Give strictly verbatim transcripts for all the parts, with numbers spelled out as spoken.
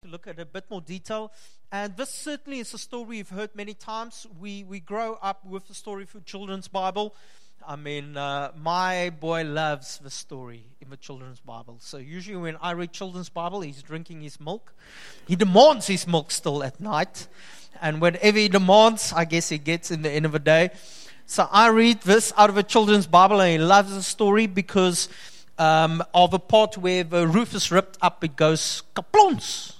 look at a bit more detail. And this certainly is a story you've heard many times. We we grow up with the story for Children's Bible. I mean, uh, my boy loves the story in the Children's Bible. So usually when I read Children's Bible, he's drinking his milk. He demands his milk still at night. And whenever he demands, I guess he gets in the end of the day. So I read this out of a Children's Bible, and he loves the story because um, of a part where the roof is ripped up. It goes kaplons,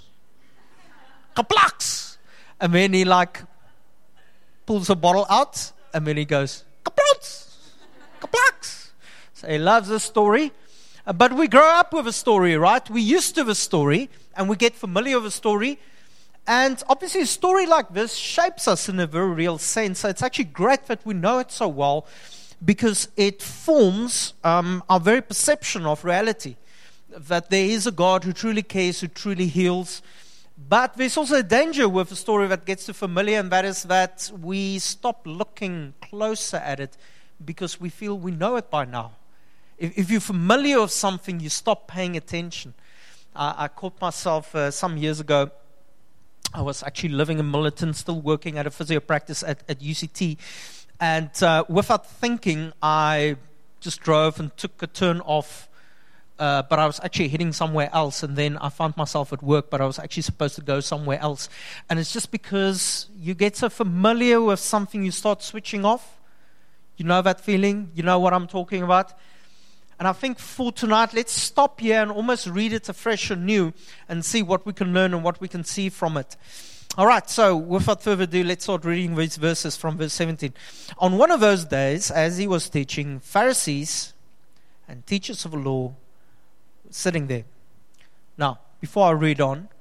kaplaks. And then he like pulls a bottle out, and then he goes kaplons. Kaplaks. So he loves the story. Uh, but we grow up with a story, right? We're used to the story, and we get familiar with a story. And obviously a story like this shapes us in a very real sense. So it's actually great that we know it so well, because it forms um, our very perception of reality. That there is a God who truly cares, who truly heals. But there's also a danger with a story that gets too familiar, and that is that we stop looking closer at it because we feel we know it by now. If, if you're familiar with something, you stop paying attention. Uh, I caught myself uh, some years ago. I was actually living in Millerton, still working at a physio practice at, at U C T. And uh, without thinking, I just drove and took a turn off. Uh, but I was actually heading somewhere else. And then I found myself at work, but I was actually supposed to go somewhere else. And it's just because you get so familiar with something, you start switching off. You know that feeling? You know what I'm talking about? And I think for tonight, let's stop here and almost read it afresh and new and see what we can learn and what we can see from it. All right, so without further ado, let's start reading these verses from verse seventeen. On one of those days, as he was teaching, Pharisees and teachers of the law were sitting there. Now, before I read on,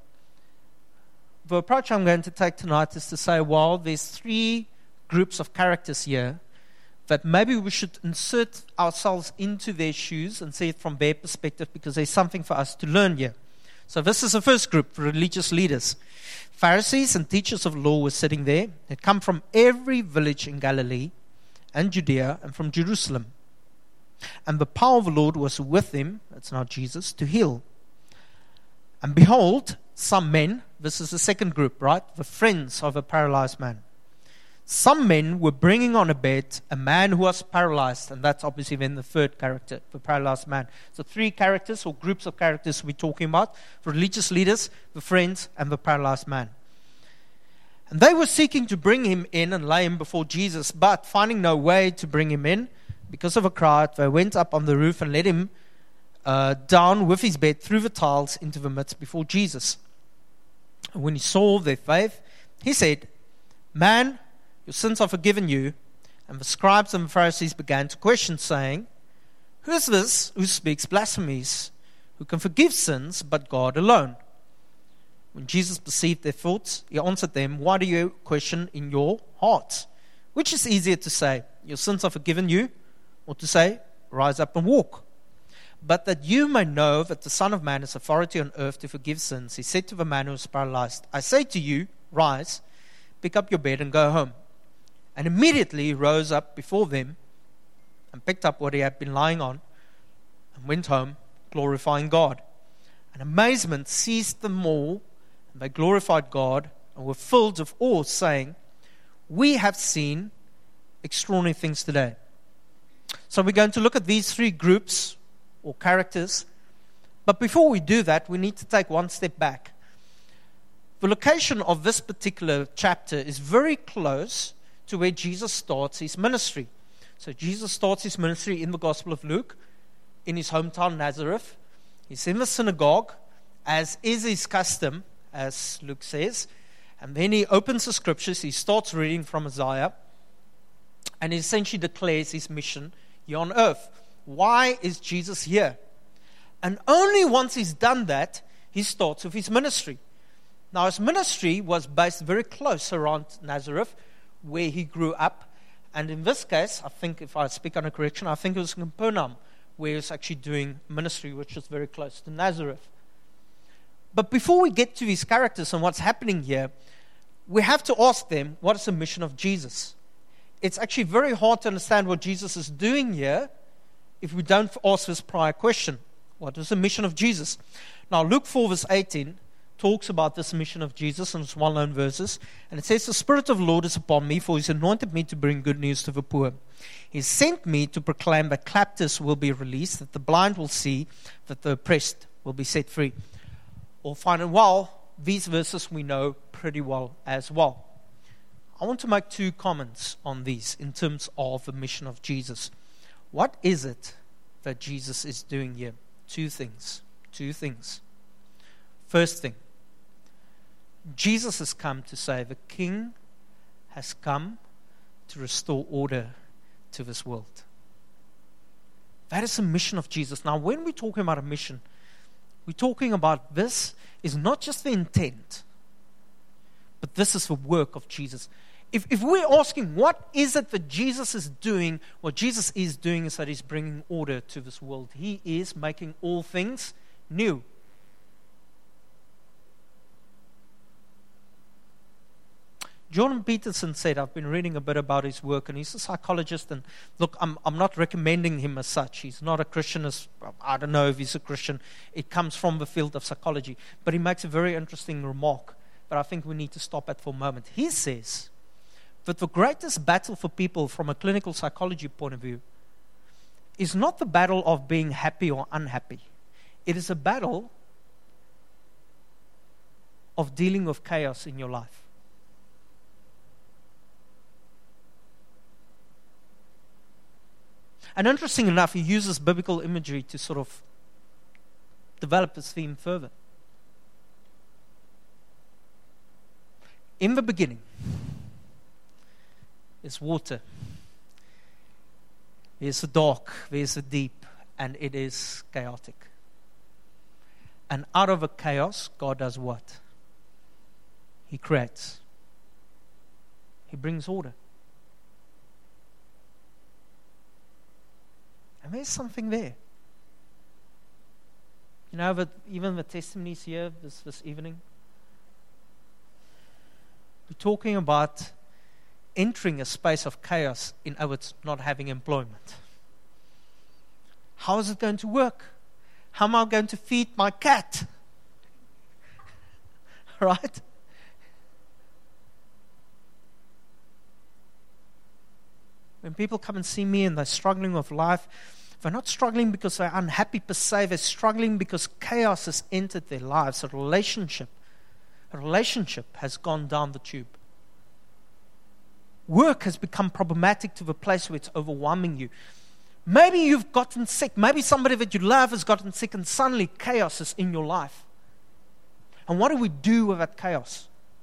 the approach I'm going to take tonight is to say, well, there's three groups of characters here that maybe we should insert ourselves into their shoes and see it from their perspective, because there's something for us to learn here. So this is the first group, religious leaders. Pharisees and teachers of law were sitting there. They'd come from every village in Galilee and Judea and from Jerusalem. And the power of the Lord was with him, that's now Jesus, to heal. And behold, some men, this is the second group, right? The friends of a paralyzed man. Some men were bringing on a bed a man who was paralyzed, and that's obviously then the third character, the paralyzed man. So three characters or groups of characters we're talking about: the religious leaders, the friends, and the paralyzed man. And they were seeking to bring him in and lay him before Jesus, but finding no way to bring him in because of a crowd, they went up on the roof and let him uh, down with his bed through the tiles into the midst before Jesus. And when he saw their faith, he said, "Man, your sins are forgiven you." And the scribes and the Pharisees began to question, saying, "Who is this who speaks blasphemies? Who can forgive sins but God alone?" When Jesus perceived their thoughts, he answered them, "Why do you question in your hearts? Which is easier to say, 'Your sins are forgiven you,' or to say, 'Rise up and walk'? But that you may know that the Son of Man has authority on earth to forgive sins," he said to the man who was paralyzed, "I say to you, rise, pick up your bed and go home." And immediately he rose up before them and picked up what he had been lying on and went home, glorifying God. And amazement seized them all, and they glorified God and were filled with awe, saying, "We have seen extraordinary things today." So we're going to look at these three groups or characters. But before we do that, we need to take one step back. The location of this particular chapter is very close to where Jesus starts his ministry. So Jesus starts his ministry in the Gospel of Luke, in his hometown Nazareth. He's in the synagogue, as is his custom, as Luke says. And then he opens the scriptures, he starts reading from Isaiah, and he essentially declares his mission here on earth. Why is Jesus here? And only once he's done that, he starts with his ministry. Now his ministry was based very close around Nazareth, where he grew up. And in this case, I think, if I speak under correction, I think it was in Capernaum, where he was actually doing ministry, which is very close to Nazareth. But before we get to these characters and what's happening here, we have to ask them, what is the mission of Jesus? It's actually very hard to understand what Jesus is doing here if we don't ask this prior question. What is the mission of Jesus? Now, Luke four verse eighteen talks about this mission of Jesus in its well-known verses. And it says, the Spirit of the Lord is upon me, for He's anointed me to bring good news to the poor. He sent me to proclaim that captives will be released, that the blind will see, that the oppressed will be set free. Or fine and well, these verses we know pretty well as well. I want to make two comments on these in terms of the mission of Jesus. What is it that Jesus is doing here? Two things. Two things. First thing, Jesus has come to say the King has come to restore order to this world. That is the mission of Jesus. Now, when we're talking about a mission, we're talking about this is not just the intent, but this is the work of Jesus. If, if we're asking what is it that Jesus is doing, what Jesus is doing is that He's bringing order to this world. He is making all things new. Jordan Peterson said, I've been reading a bit about his work, and he's a psychologist, and look, I'm, I'm not recommending him as such. He's not a Christian, as, I don't know if he's a Christian. It comes from the field of psychology. But he makes a very interesting remark that I think we need to stop at for a moment. He says that the greatest battle for people from a clinical psychology point of view is not the battle of being happy or unhappy. It is a battle of dealing with chaos in your life. And interesting enough, he uses biblical imagery to sort of develop this theme further. In the beginning, there's water, there's the dark, there's the deep, and it is chaotic. And out of a chaos, God does what? He creates. He brings order. And there's something there. You know, but even the testimonies here this, this evening, we're talking about entering a space of chaos in other words, not having employment. How is it going to work? How am I going to feed my cat? Right? When people come and see me and they're struggling with life, they're not struggling because they're unhappy per se. They're struggling because chaos has entered their lives. A relationship, a relationship has gone down the tube. Work has become problematic to the place where it's overwhelming you. Maybe you've gotten sick. Maybe somebody that you love has gotten sick, and suddenly chaos is in your life. And what do we do with that chaos?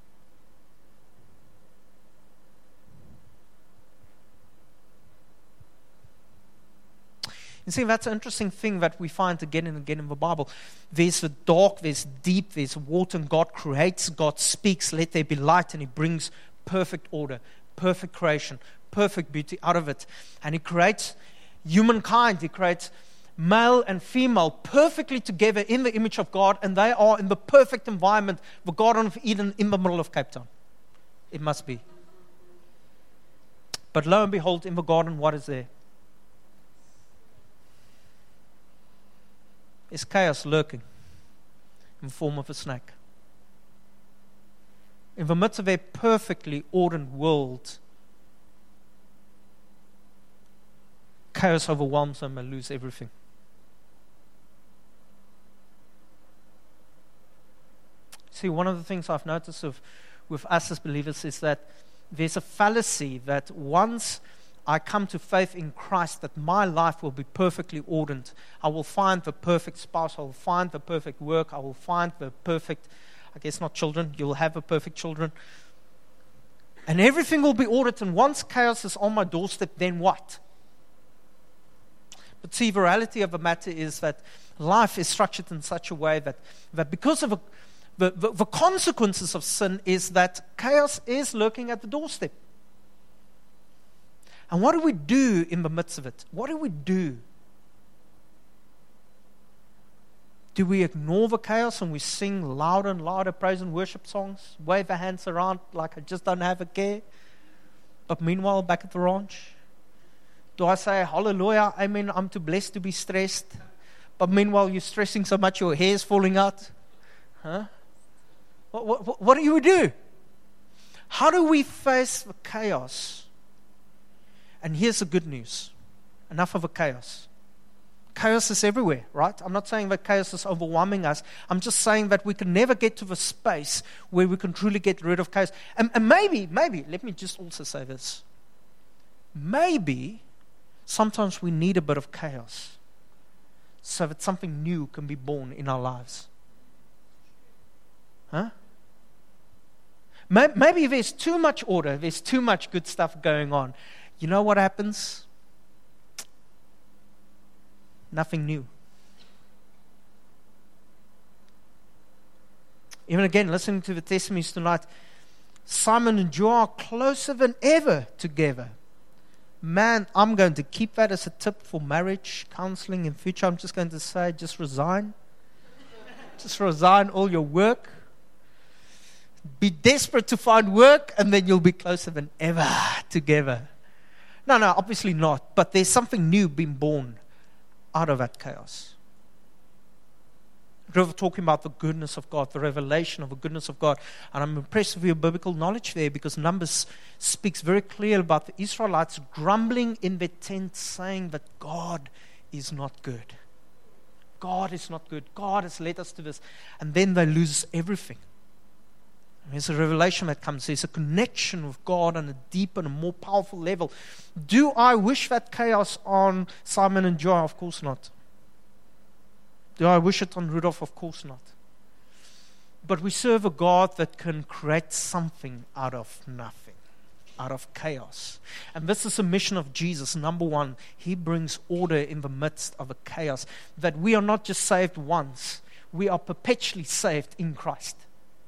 You see, that's an interesting thing that we find again and again in the Bible. There's the dark, there's deep, there's water, and God creates, God speaks, let there be light, and He brings perfect order, perfect creation, perfect beauty out of it. And He creates humankind, He creates male and female perfectly together in the image of God, and they are in the perfect environment, the Garden of Eden in the middle of Cape Town. It must be. But lo and behold, in the garden, what is there? Is chaos lurking in the form of a snake. In the midst of a perfectly ordered world, chaos overwhelms them and lose everything. See, one of the things I've noticed of, with us as believers is that there's a fallacy that once I come to faith in Christ, that my life will be perfectly ordered. I will find the perfect spouse. I will find the perfect work. I will find the perfect, I guess not children. You'll have the perfect children. And everything will be ordered. And once chaos is on my doorstep, then what? But see, the reality of the matter is that life is structured in such a way that, that because of a, the, the, the consequences of sin is that chaos is lurking at the doorstep. And what do we do in the midst of it? What do we do? Do we ignore the chaos and we sing louder and louder praise and worship songs? Wave our hands around like I just don't have a care? But meanwhile, back at the ranch, do I say, hallelujah, amen, I'm too blessed to be stressed? But meanwhile, you're stressing so much your hair's falling out? Huh? What, what, what do you do? How do we face the chaos? And here's the good news. Enough of the chaos. Chaos is everywhere, right? I'm not saying that chaos is overwhelming us. I'm just saying that we can never get to the space where we can truly get rid of chaos. And, and maybe, maybe, let me just also say this. Maybe sometimes we need a bit of chaos so that something new can be born in our lives. Huh? Maybe there's too much order, there's too much good stuff going on. You know what happens? Nothing new. Even again, listening to the testimonies tonight, Simon and Joe are closer than ever together. Man, I'm going to keep that as a tip for marriage counseling in future. I'm just going to say, just resign. Just resign all your work. Be desperate to find work, and then you'll be closer than ever together. No, no, obviously not. But there's something new being born out of that chaos. We're talking about the goodness of God, the revelation of the goodness of God. And I'm impressed with your biblical knowledge there, because Numbers speaks very clearly about the Israelites grumbling in their tents, saying that God is not good. God is not good. God has led us to this. And then they lose everything. There's a revelation that comes. There's a connection with God on a deeper and a more powerful level. Do I wish that chaos on Simon and Joe? Of course not. Do I wish it on Rudolph? Of course not. But we serve a God that can create something out of nothing, out of chaos. And this is a mission of Jesus. Number one, He brings order in the midst of a chaos. That we are not just saved once, we are perpetually saved in Christ.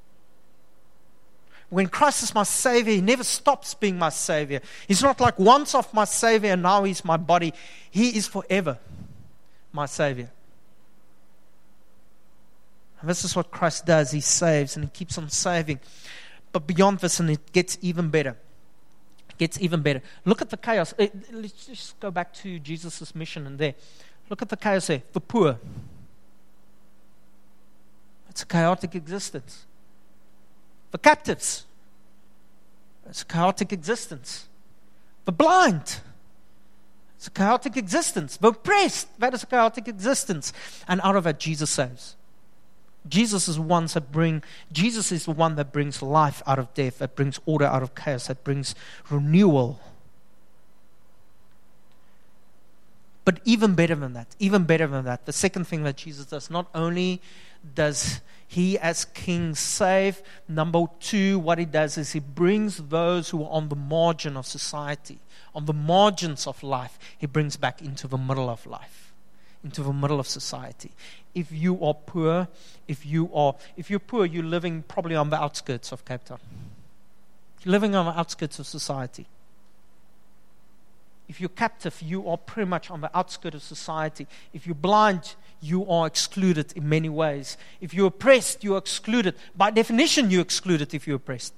When Christ is my Savior, He never stops being my Savior. He's not like once off my Savior and now He's my body. He is forever my Savior. And this is what Christ does. He saves and He keeps on saving. But beyond this, and it gets even better. It gets even better. Look at the chaos. Let's just go back to Jesus' mission and there. Look at the chaos there. The poor. It's a chaotic existence. The captives. It's a chaotic existence. The blind. It's a chaotic existence. The oppressed. That is a chaotic existence. And out of it, Jesus saves. Jesus is the one that bring. Jesus is the one that brings life out of death, that brings order out of chaos, that brings renewal. But even better than that, even better than that, the second thing that Jesus does, not only does He as King save, number two, what He does is He brings those who are on the margin of society, on the margins of life, He brings back into the middle of life, into the middle of society. If you are poor, if you are, if you're poor, you're living probably on the outskirts of Cape Town. You're living on the outskirts of society. If you're captive, you are pretty much on the outskirts of society. If you're blind, you are excluded in many ways. If you're oppressed, you're excluded. By definition, you're excluded if you're oppressed.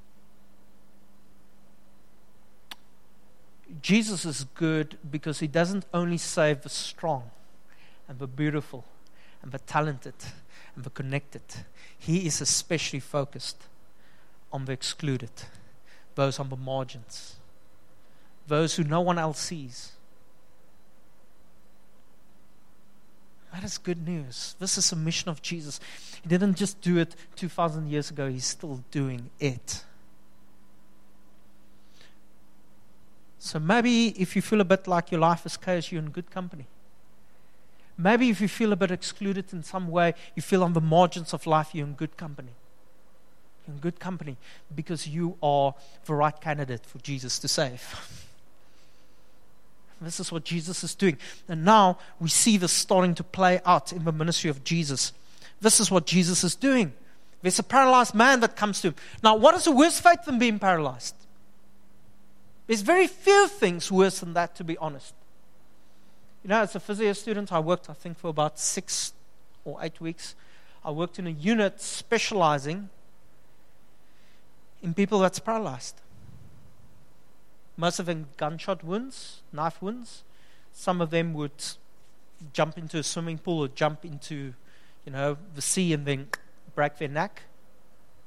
Jesus is good because He doesn't only save the strong and the beautiful and the talented and the connected. He is especially focused on the excluded, those on the margins, those who no one else sees. That is good news. This is a mission of Jesus. He didn't just do it two thousand years ago. He's still doing it. So maybe if you feel a bit like your life is chaos, you're in good company. Maybe if you feel a bit excluded in some way, you feel on the margins of life, you're in good company. You're in good company because you are the right candidate for Jesus to save. This is what Jesus is doing. And now we see this starting to play out in the ministry of Jesus. This is what Jesus is doing. There's a paralyzed man that comes to Him. Now, what is a worse fate than being paralyzed? There's very few things worse than that, to be honest. You know, as a physio student, I worked, I think, for about six or eight weeks. I worked in a unit specializing in people that's paralyzed. Most of them gunshot wounds, knife wounds. Some of them would jump into a swimming pool or jump into, you know, the sea and then break their neck.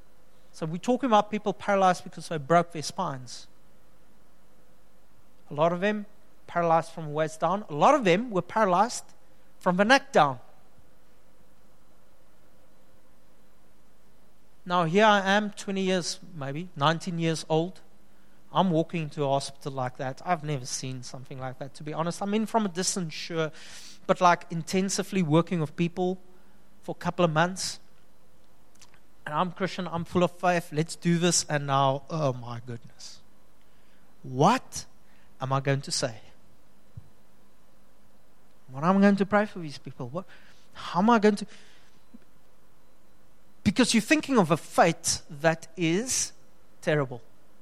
So we're talking about people paralyzed because they broke their spines. A lot of them paralyzed from the waist down. A lot of them were paralyzed from the neck down. Now here I am, twenty years, maybe, nineteen years old. I'm walking into a hospital like that. I've never seen something like that, to be honest. I'm in from a distance, sure, but like intensively working with people for a couple of months. And I'm Christian, I'm full of faith. Let's do this. And now, oh my goodness. What am I going to say? What am I going to pray for these people? What? How am I going to... Because you're thinking of a fate that is terrible.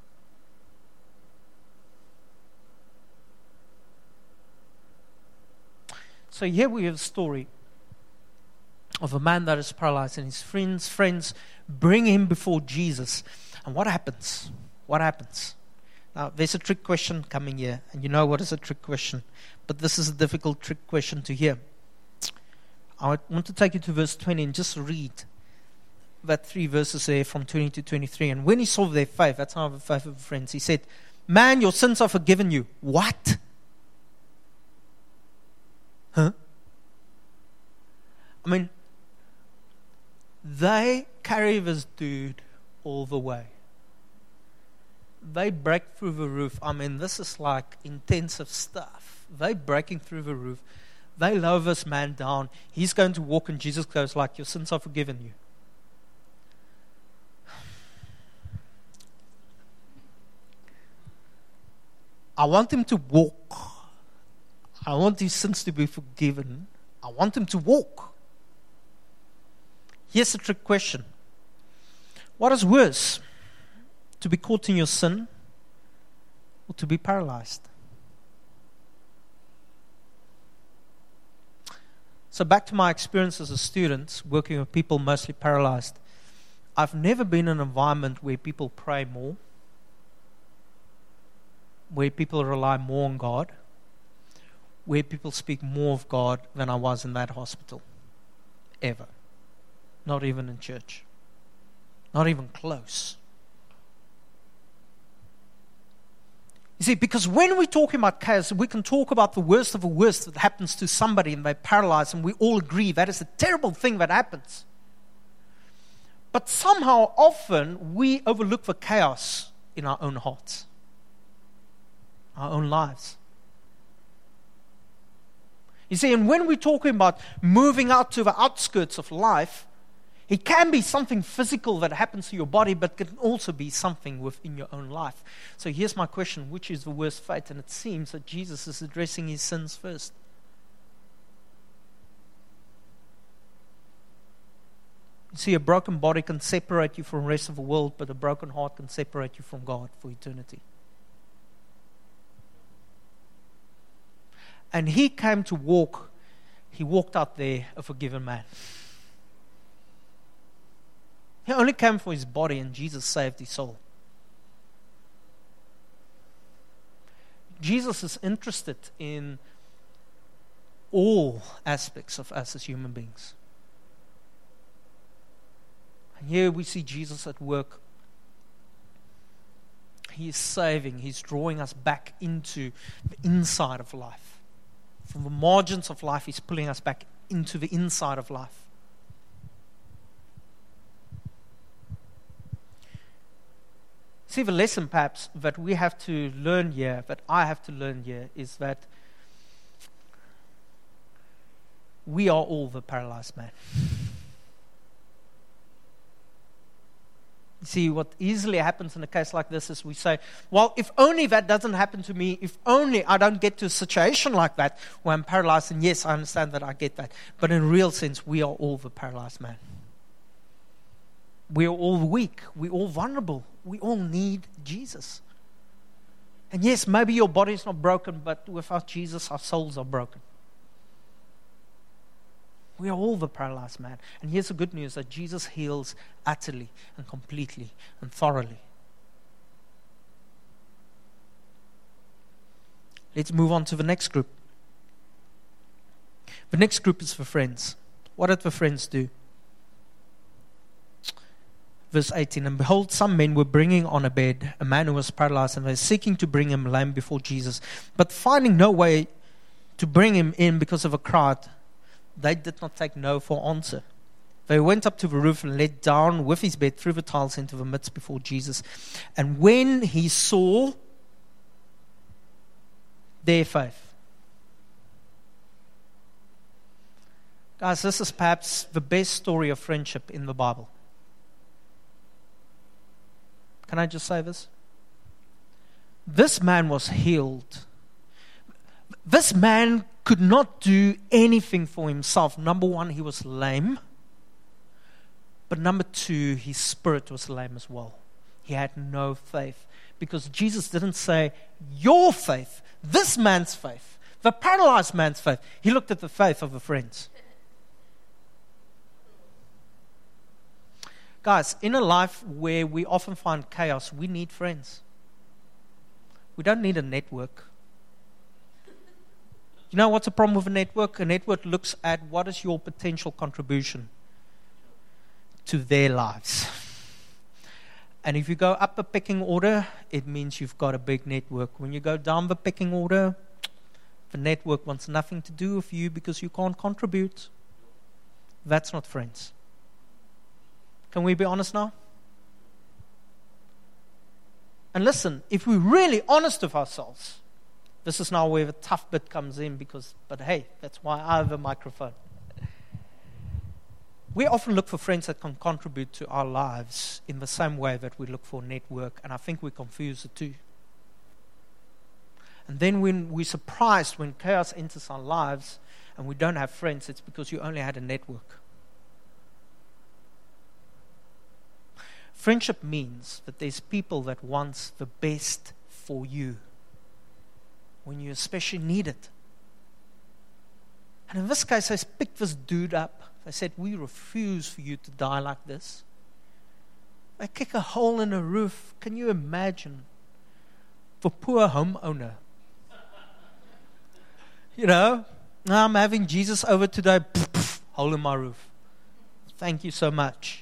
So here we have a story of a man that is paralyzed, and his friends, friends bring him before Jesus. And what happens? What happens? Now, there's a trick question coming here, and you know what is a trick question. But this is a difficult trick question to hear. I want to take you to verse twenty and just read that three verses there from twenty to twenty-three. And when he saw their faith, that's how the faith of the friends, he said, "Man, your sins are forgiven you." What? Huh? I mean, they carry this dude all the way. They break through the roof. I mean, this is like intensive stuff. They breaking through the roof. They lower this man down. He's going to walk, and Jesus goes like, "Your sins are forgiven you." I want him to walk. I want his sins to be forgiven. I want him to walk. Here's a trick question. What is worse? To be caught in your sin or to be paralyzed? So back to my experience as a student, working with people mostly paralyzed. I've never been in an environment where people pray more, where people rely more on God, where people speak more of God than I was in that hospital. Ever. Not even in church. Not even close. You see, because when we're talking about chaos, we can talk about the worst of the worst that happens to somebody and they're paralyzed, and we all agree that is a terrible thing that happens. But somehow, often, we overlook the chaos in our own hearts, our own lives. You see, and when we're talking about moving out to the outskirts of life, it can be something physical that happens to your body, but can also be something within your own life. So here's my question: which is the worst fate? And it seems that Jesus is addressing his sins first. You see, a broken body can separate you from the rest of the world, but a broken heart can separate you from God for eternity. And he came to walk, he walked out there a forgiven man. He only came for his body, and Jesus saved his soul. Jesus is interested in all aspects of us as human beings. And here we see Jesus at work. He is saving, he's drawing us back into the inside of life. From the margins of life, he's pulling us back into the inside of life. See, the lesson perhaps that we have to learn here, that I have to learn here, is that we are all the paralyzed man. You see, what easily happens in a case like this is we say, well, if only that doesn't happen to me, if only I don't get to a situation like that where I'm paralyzed, and yes, I understand that, I get that. But in a real sense, we are all the paralyzed man. We are all weak. We're all vulnerable. We all need Jesus. And yes, maybe your body is not broken, but without Jesus, our souls are broken. We are all the paralyzed man. And here's the good news, that Jesus heals utterly and completely and thoroughly. Let's move on to the next group. The next group is the friends. What did the friends do? Verse eighteen, and behold, some men were bringing on a bed a man who was paralyzed, and they were seeking to bring him lame before Jesus. But finding no way to bring him in because of a crowd, they did not take no for answer. They went up to the roof and let down with his bed through the tiles into the midst before Jesus. And when he saw their faith. Guys, this is perhaps the best story of friendship in the Bible. Can I just say this? This man was healed. This man could not do anything for himself. Number one, he was lame. But number two, his spirit was lame as well. He had no faith. Because Jesus didn't say, your faith, this man's faith, the paralyzed man's faith. He looked at the faith of the friends. Guys, in a life where we often find chaos, we need friends. We don't need a network. You know what's the problem with a network? A network looks at what is your potential contribution to their lives. And if you go up the pecking order, it means you've got a big network. When you go down the pecking order, the network wants nothing to do with you because you can't contribute. That's not friends. Can we be honest now? And listen, if we're really honest with ourselves, this is now where the tough bit comes in because, but hey, that's why I have a microphone. We often look for friends that can contribute to our lives in the same way that we look for a network, and I think we confuse the two. And then when we're surprised when chaos enters our lives and we don't have friends, it's because you only had a network. Friendship means that there's people that want the best for you when you especially need it. And in this case, I picked this dude up. I said, we refuse for you to die like this. I kick a hole in the roof. Can you imagine? For poor homeowner. You know, I'm having Jesus over today. Poof, poof, hole in my roof. Thank you so much.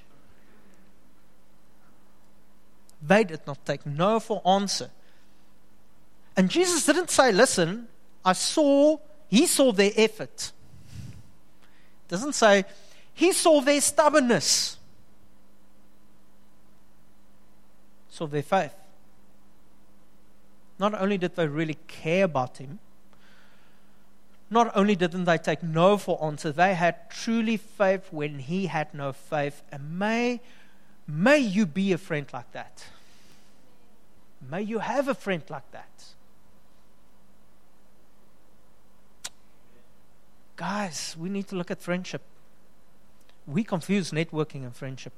They did not take no for answer. And Jesus didn't say, listen, I saw, he saw their effort. Doesn't say, he saw their stubbornness. Saw their faith. Not only did they really care about him, not only didn't they take no for answer, they had truly faith when he had no faith. And may May you be a friend like that. May you have a friend like that. Guys, we need to look at friendship. We confuse networking and friendship.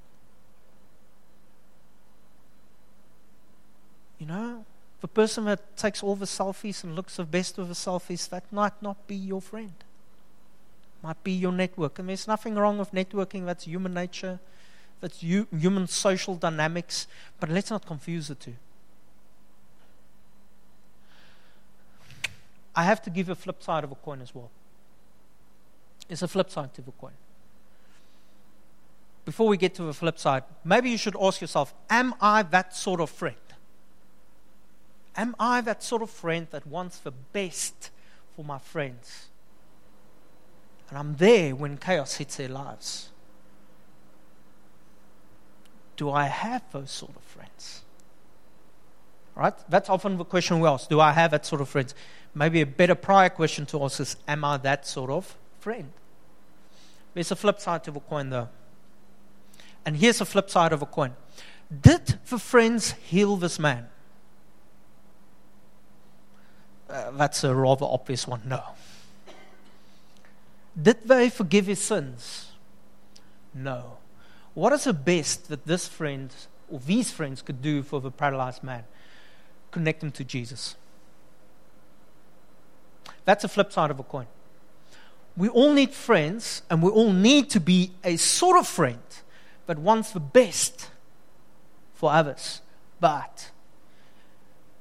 You know, the person that takes all the selfies and looks the best of the selfies, that might not be your friend. Might be your network. And there's nothing wrong with networking. That's human nature. That's you, human social dynamics, but let's not confuse the two. I have to give a flip side of a coin as well. It's a flip side to the coin. Before we get to the flip side, maybe you should ask yourself, am I that sort of friend? Am I that sort of friend that wants the best for my friends? And I'm there when chaos hits their lives. Do I have those sort of friends? Right? That's often the question we ask. Do I have that sort of friends? Maybe a better prior question to ask is, am I that sort of friend? There's a flip side to the coin though. And here's the flip side of a coin. Did the friends heal this man? Uh, that's a rather obvious one. No. Did they forgive his sins? No. What is the best that this friend or these friends could do for the paralyzed man? Connect him to Jesus. That's a flip side of a coin. We all need friends, and we all need to be a sort of friend that wants the best for others. But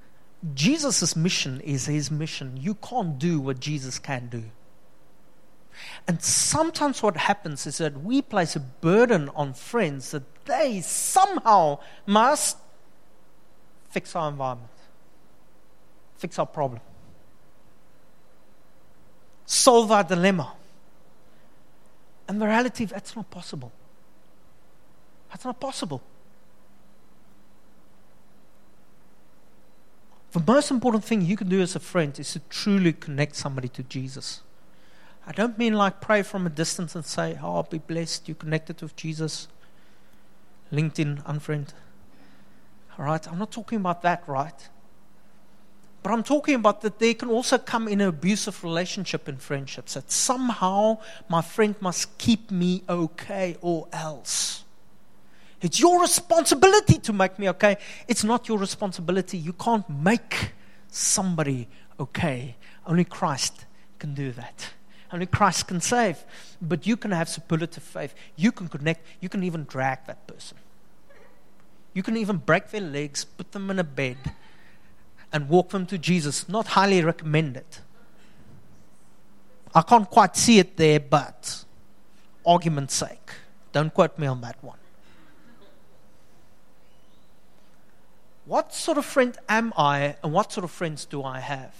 Jesus' mission is his mission. You can't do what Jesus can do. And sometimes what happens is that we place a burden on friends that they somehow must fix our environment, fix our problem, solve our dilemma. And the reality, that's not possible. That's not possible. The most important thing you can do as a friend is to truly connect somebody to Jesus. I don't mean like pray from a distance and say, oh, be blessed, you connected with Jesus. LinkedIn, unfriend. All right, I'm not talking about that, right? But I'm talking about that there can also come in an abusive relationship in friendships. That somehow my friend must keep me okay or else. It's your responsibility to make me okay. It's not your responsibility. You can't make somebody okay. Only Christ can do that. Only Christ can save. But you can have superlative faith. You can connect. You can even drag that person. You can even break their legs, put them in a bed, and walk them to Jesus. Not highly recommended. I can't quite see it there, but argument's sake, don't quote me on that one. What sort of friend am I, and what sort of friends do I have?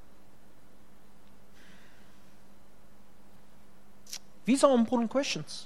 These are important questions.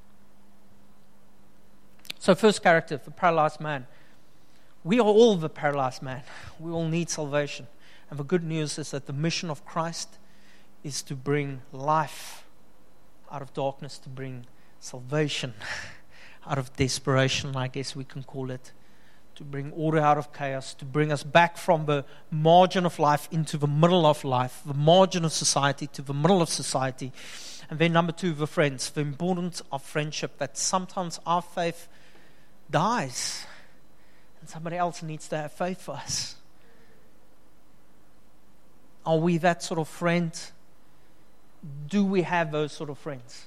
So first character, the paralyzed man. We are all the paralyzed man. We all need salvation. And the good news is that the mission of Christ is to bring life out of darkness, to bring salvation out of desperation, I guess we can call it. To bring order out of chaos, to bring us back from the margin of life into the middle of life, the margin of society to the middle of society. And then number two, the friends, the importance of friendship, that sometimes our faith dies and somebody else needs to have faith for us. Are we that sort of friend? Do we have those sort of friends?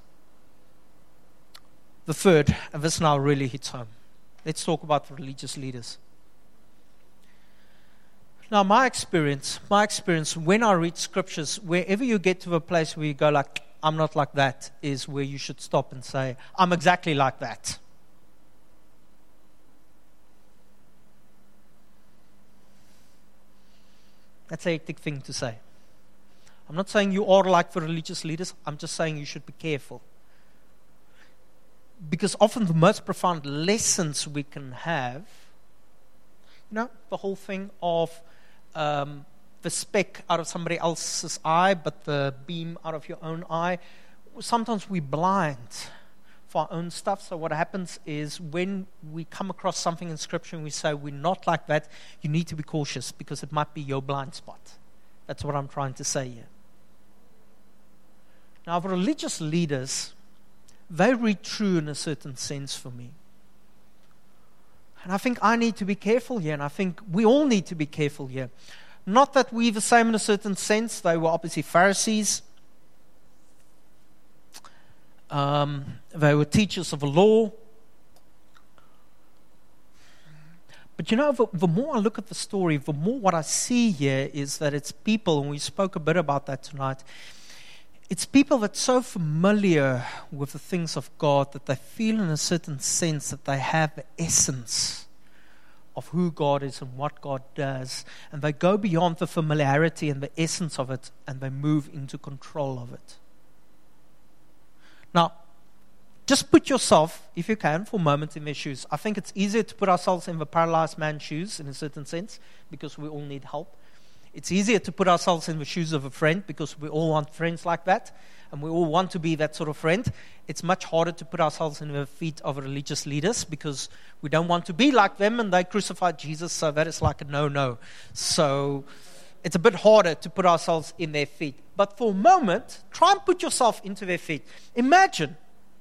The third, and this now really hits home. Let's talk about the religious leaders. Now, my experience, my experience, when I read scriptures, wherever you get to a place where you go like, I'm not like that, is where you should stop and say, I'm exactly like that. That's a hectic thing to say. I'm not saying you are like the religious leaders. I'm just saying you should be careful. Because often the most profound lessons we can have, you know, the whole thing of um, the speck out of somebody else's eye, but the beam out of your own eye. Sometimes we're blind for our own stuff. So what happens is when we come across something in Scripture and we say we're not like that, you need to be cautious because it might be your blind spot. That's what I'm trying to say here. Now, the religious leaders, they read true in a certain sense for me. And I think I need to be careful here, and I think we all need to be careful here. Not that we're the same in a certain sense. They were obviously Pharisees. Um, they were teachers of the law. But you know, the, the more I look at the story, the more what I see here is that it's people, and we spoke a bit about that tonight, it's people that are so familiar with the things of God that they feel in a certain sense that they have the essence of who God is and what God does. And they go beyond the familiarity and the essence of it, and they move into control of it. Now, just put yourself, if you can, for a moment in their shoes. I think it's easier to put ourselves in the paralyzed man's shoes in a certain sense because we all need help. It's easier to put ourselves in the shoes of a friend because we all want friends like that and we all want to be that sort of friend. It's much harder to put ourselves in the feet of religious leaders because we don't want to be like them and they crucified Jesus, so that is like a no-no. So it's a bit harder to put ourselves in their feet. But for a moment, try and put yourself into their feet. Imagine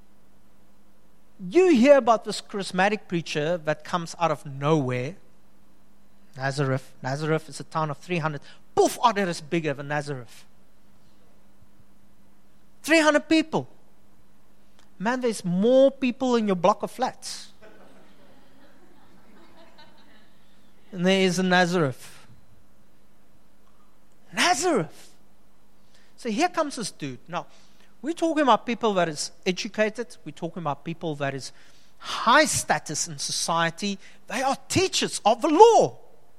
you hear about this charismatic preacher that comes out of nowhere. Nazareth. Nazareth is a town of three hundred. Poof, oh, that is bigger than Nazareth. three hundred people. Man, there's more people in your block of flats than there is in Nazareth. Nazareth. So here comes this dude. Now, We're talking about people that is educated. We're talking about people that is high status in society. They are teachers of the law.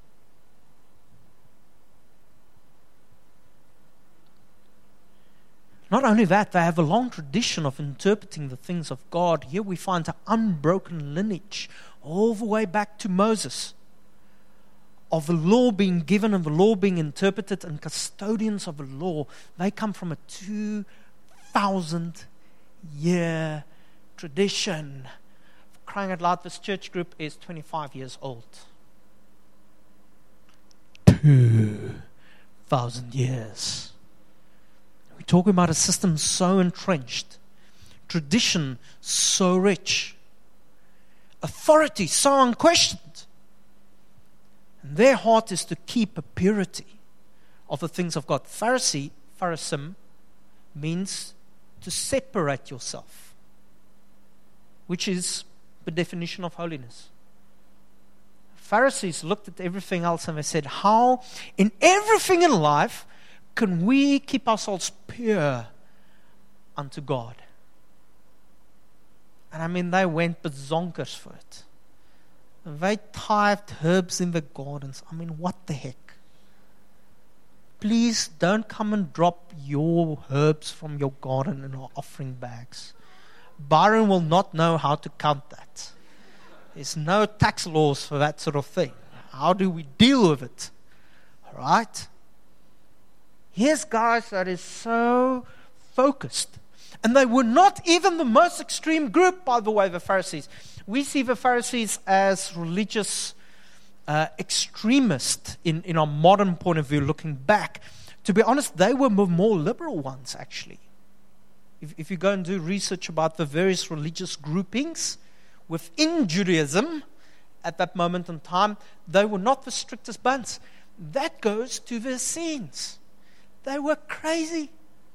Not only that, they have a long tradition of interpreting the things of God. Here we find an unbroken lineage all the way back to Moses, of the law being given and the law being interpreted, and custodians of the law. They come from a two thousand year tradition. Crying out loud, this church group is twenty-five years old. two thousand years. We're talking about a system so entrenched, tradition so rich, authority so unquestioned. And their heart is to keep a purity of the things of God. Pharisee, Pharisim, means to separate yourself, which is the definition of holiness. Pharisees looked at everything else and they said, how in everything in life can we keep ourselves pure unto God? And I mean, they went bazonkers for it. They tithed herbs in the gardens. I mean, what the heck? Please don't come and drop your herbs from your garden in our offering bags. Byron will not know how to count that. There's no tax laws for that sort of thing. How do we deal with it? All right? Here's guys that is so focused. And they were not even the most extreme group, by the way, the Pharisees. We see the Pharisees as religious uh, extremists in, in our modern point of view, looking back. To be honest, they were the more liberal ones, actually. If, if you go and do research about the various religious groupings within Judaism at that moment in time, they were not the strictest bunch. That goes to the Essenes. They were crazy.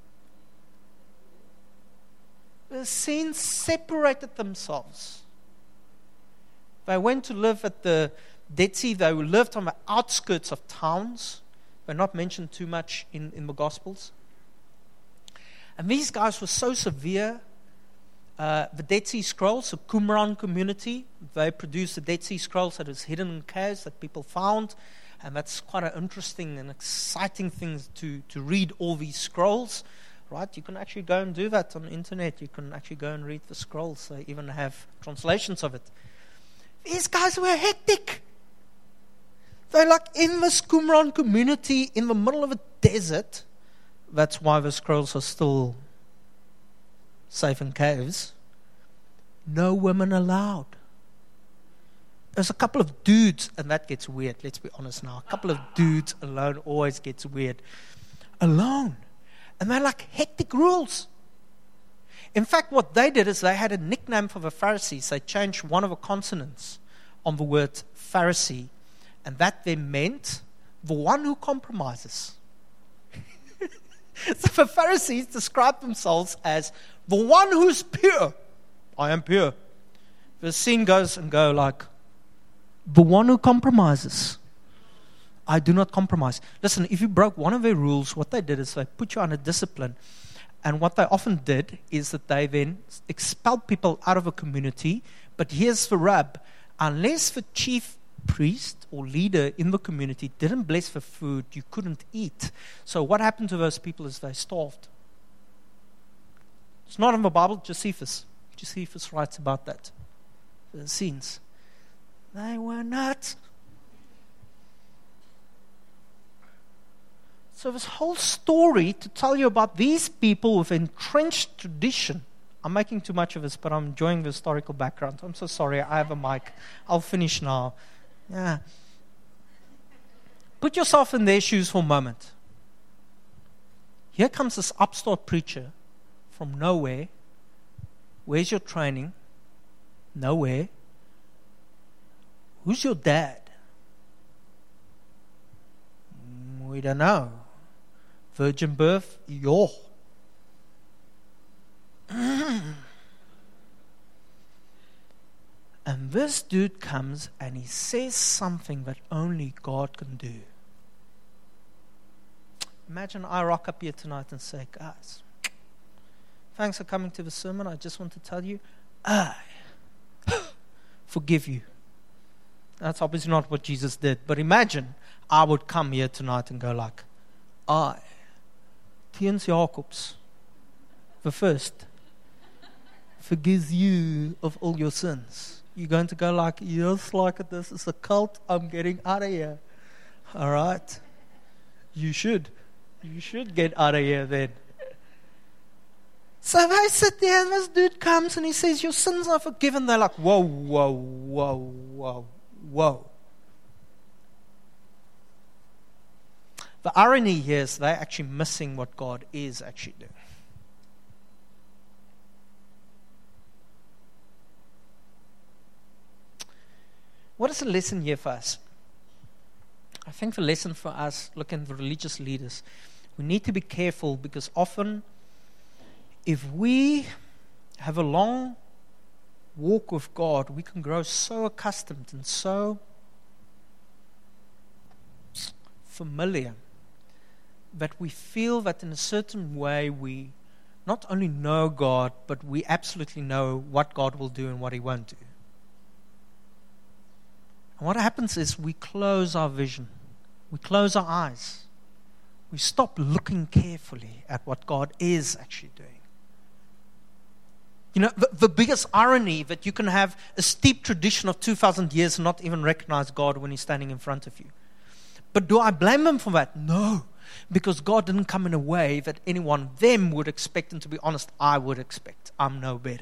The Essenes separated themselves. They went to live at the Dead Sea. They lived on the outskirts of towns. They're not mentioned too much in, in the Gospels. And these guys were so severe. Uh, the Dead Sea Scrolls, the Qumran community, they produced the Dead Sea Scrolls that is hidden in caves that people found. And that's quite an interesting and exciting thing to, to read all these scrolls. Right? You can actually go and do that on the internet. You can actually go and read the scrolls. They even have translations of it. These guys were hectic. They're like in this Qumran community in the middle of a desert. That's why the scrolls are still safe in caves. No women allowed. There's a couple of dudes, and that gets weird, let's be honest now. A couple of dudes alone always gets weird. Alone. And they're like hectic rules. In fact, what they did is they had a nickname for the Pharisees. They changed one of the consonants on the word Pharisee, and that then meant the one who compromises. So the Pharisees described themselves as the one who's pure. I am pure. The scene goes and go like, the one who compromises. I do not compromise. Listen, if you broke one of their rules, what they did is they put you under discipline. And what they often did is that they then expelled people out of a community. But here's the rub. Unless the chief priest or leader in the community didn't bless the food, you couldn't eat. So what happened to those people is they starved. It's not in the Bible, Josephus. Josephus writes about that. The scenes. They were nuts. So this whole story to tell you about these people with entrenched tradition. I'm making too much of this, but I'm enjoying the historical background. I'm so sorry, I have a mic. I'll finish now. Yeah. Put yourself in their shoes for a moment. Here comes this upstart preacher from nowhere. Where's your training? Nowhere. Who's your dad? We don't know. Virgin birth? Yo. And this dude comes and he says something that only God can do. Imagine I rock up here tonight and say, guys, thanks for coming to the sermon. I just want to tell you, I forgive you. That's obviously not what Jesus did. But imagine I would come here tonight and go like, I, Tiens Jacobs, the first, forgives you of all your sins. You're going to go like, yes, like this is a cult. I'm getting out of here. All right? You should. You should get out of here then. So they sit there and this dude comes and he says, your sins are forgiven. They're like, whoa, whoa, whoa, whoa, whoa. The irony here is they're actually missing what God is actually doing. What is the lesson here for us? I think the lesson for us, looking at the religious leaders, we need to be careful because often if we have a long walk with God, we can grow so accustomed and so familiar that we feel that in a certain way we not only know God, but we absolutely know what God will do and what He won't do. And what happens is we close our vision. We close our eyes. We stop looking carefully at what God is actually doing. You know, the, the biggest irony that you can have a steep tradition of two thousand years and not even recognize God when He's standing in front of you. But do I blame Him for that? No. Because God didn't come in a way that any one of them would expect, and to be honest, I would expect. I'm no better.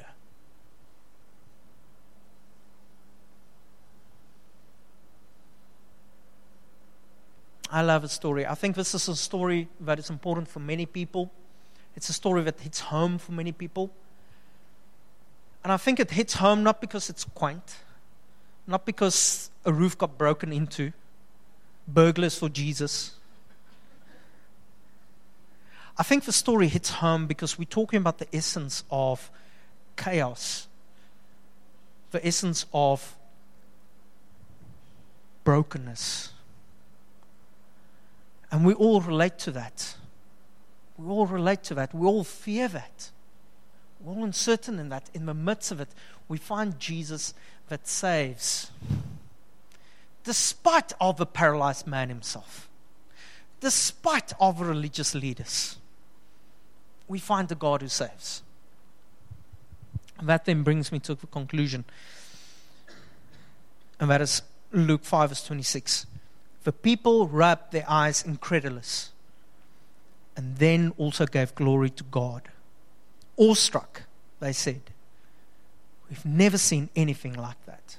I love a story. I think this is a story that is important for many people. It's a story that hits home for many people. And I think it hits home not because it's quaint, not because a roof got broken into, burglars for Jesus. I think the story hits home because we're talking about the essence of chaos, the essence of brokenness. And we all relate to that. We all relate to that. We all fear that. We're all uncertain in that. In the midst of it, we find Jesus that saves. Despite of the paralyzed man himself. Despite of religious leaders. We find the God who saves. And that then brings me to the conclusion. And that is Luke five verse twenty-six. The people rubbed their eyes incredulous and then also gave glory to God. Awestruck, they said, we've never seen anything like that.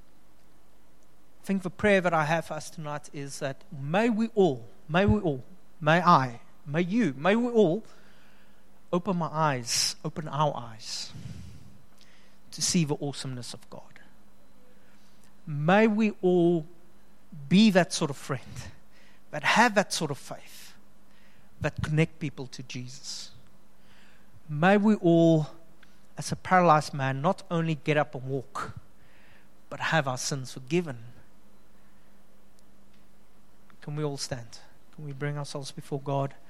I think the prayer that I have for us tonight is that may we all, may we all, may I, may you, may we all open my eyes, open our eyes to see the awesomeness of God. May we all be that sort of friend, that have that sort of faith, that connect people to Jesus. May we all, as a paralyzed man, not only get up and walk, but have our sins forgiven. Can we all stand? Can we bring ourselves before God?